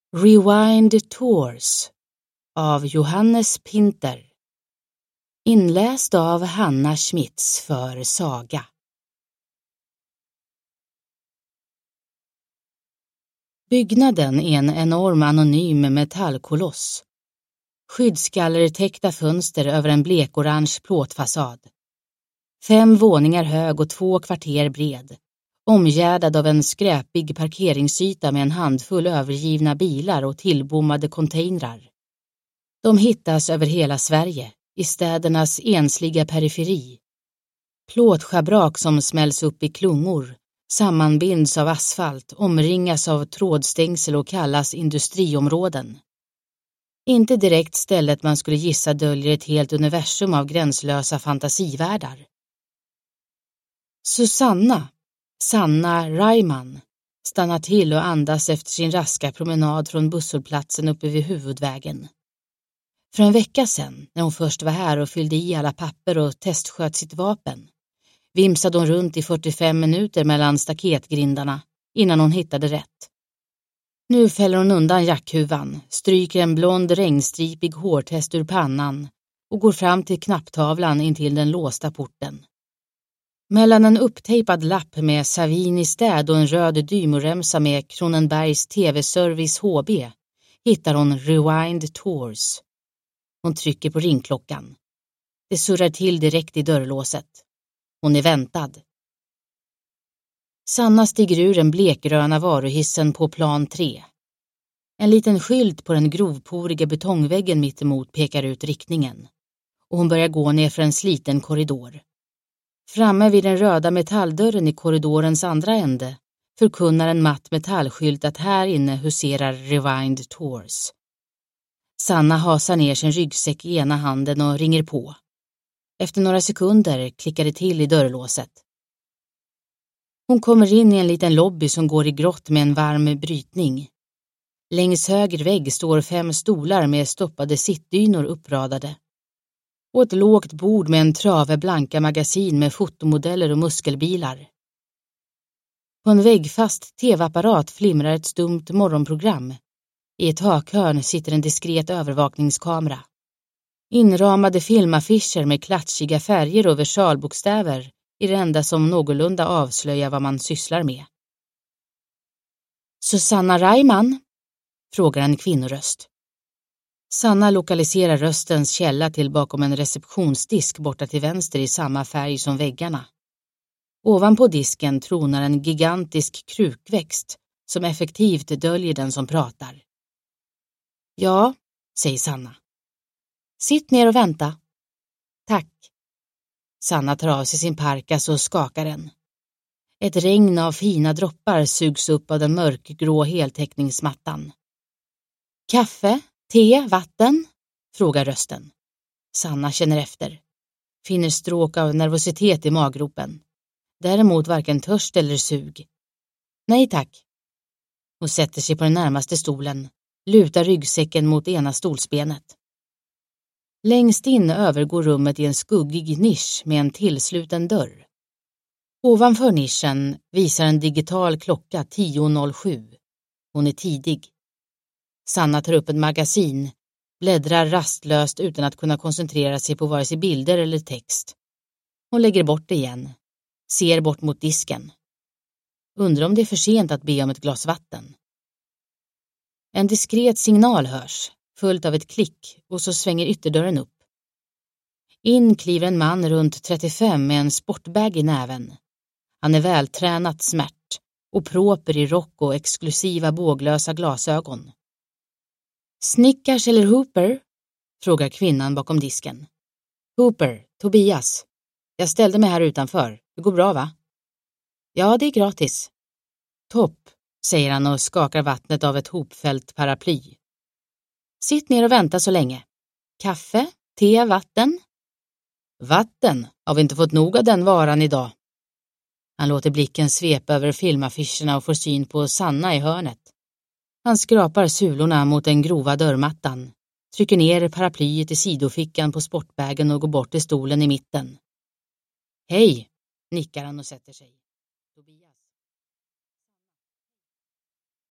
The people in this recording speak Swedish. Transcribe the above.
Rewind Tours av Johannes Pinter. Inläst av Hanna Schmitz för Saga. Byggnaden är en enorm anonym metallkoloss. Skyddsgallertäckta fönster över en blekorange plåtfasad. 5 våningar hög och 2 kvarter bred. Omgärdad av en skräpig parkeringsyta med en handfull övergivna bilar och tillbommade containrar. De hittas över hela Sverige, i städernas ensliga periferi. Plåtschabrak som smälls upp i klungor, sammanbinds av asfalt, omringas av trådstängsel och kallas industriområden. Inte direkt stället man skulle gissa döljer ett helt universum av gränslösa fantasivärldar. Sanna Reimann stannar till och andas efter sin raska promenad från busshållplatsen uppe vid huvudvägen. För en vecka sedan, när hon först var här och fyllde i alla papper och testsköt sitt vapen, vimsade hon runt i 45 minuter mellan staketgrindarna innan hon hittade rätt. Nu fäller hon undan jackhuvan, stryker en blond regnstripig hårtest ur pannan och går fram till knapptavlan intill den låsta porten. Mellan en upptejpad lapp med Savini städ och en röd dymoremsa med Kronenbergs TV-service HB hittar hon Rewind Tours. Hon trycker på ringklockan. Det surrar till direkt i dörrlåset. Hon är väntad. Sanna stiger ur den blekgröna varuhissen på plan 3. En liten skylt på den grovporiga betongväggen mittemot pekar ut riktningen. Och hon börjar gå ner för en sliten korridor. Framme vid den röda metalldörren i korridorens andra ände förkunnar en matt metallskylt att här inne huserar Rewind Tours. Sanna hasar ner sin ryggsäck i ena handen och ringer på. Efter några sekunder klickar det till i dörrlåset. Hon kommer in i en liten lobby som går i grått med en varm brytning. Längs höger vägg står 5 stolar med stoppade sittdynor uppradade. Och ett lågt bord med en trave blanka magasin med fotomodeller och muskelbilar. På en väggfast tv-apparat flimrar ett stumt morgonprogram. I ett hakhörn sitter en diskret övervakningskamera. Inramade filmaffischer med klatschiga färger och versalbokstäver är det enda som någorlunda avslöjar vad man sysslar med. Susanna Reimann? Frågar en kvinnoröst. Sanna lokaliserar röstens källa till bakom en receptionsdisk borta till vänster i samma färg som väggarna. Ovanpå disken tronar en gigantisk krukväxt som effektivt döljer den som pratar. Ja, säger Sanna. Sitt ner och vänta. Tack. Sanna tar av sig sin parkas och skakar den. Ett regn av fina droppar sugs upp av den mörkgrå heltäckningsmattan. Kaffe, te, vatten? Frågar rösten. Sanna känner efter. Finner stråk av nervositet i maggropen. Däremot varken törst eller sug. Nej tack. Hon sätter sig på den närmaste stolen. Lutar ryggsäcken mot ena stolsbenet. Längst in övergår rummet i en skuggig nisch med en tillsluten dörr. Ovanför nischen visar en digital klocka 10.07. Hon är tidig. Sanna tar upp ett magasin, bläddrar rastlöst utan att kunna koncentrera sig på vare sig bilder eller text. Hon lägger bort det igen, ser bort mot disken. Undrar om det är för sent att be om ett glas vatten. En diskret signal hörs, följt av ett klick, och så svänger ytterdörren upp. In kliver en man runt 35 med en sportbag i näven. Han är vältränat smärt och proper i rock och exklusiva båglösa glasögon. Snickers eller Hooper? Frågar kvinnan bakom disken. Hooper, Tobias. Jag ställde mig här utanför. Det går bra va? Ja, det är gratis. Topp, säger han och skakar vattnet av ett hopfällt paraply. Sitt ner och vänta så länge. Kaffe, te, vatten? Vatten? Har vi inte fått nog av den varan idag? Han låter blicken svepa över filmaffischerna och får syn på Sanna i hörnet. Han skrapar sulorna mot den grova dörrmattan, trycker ner paraplyet i sidofickan på sportbägen och går bort till stolen i mitten. Hej, nickar han och sätter sig. Tobias.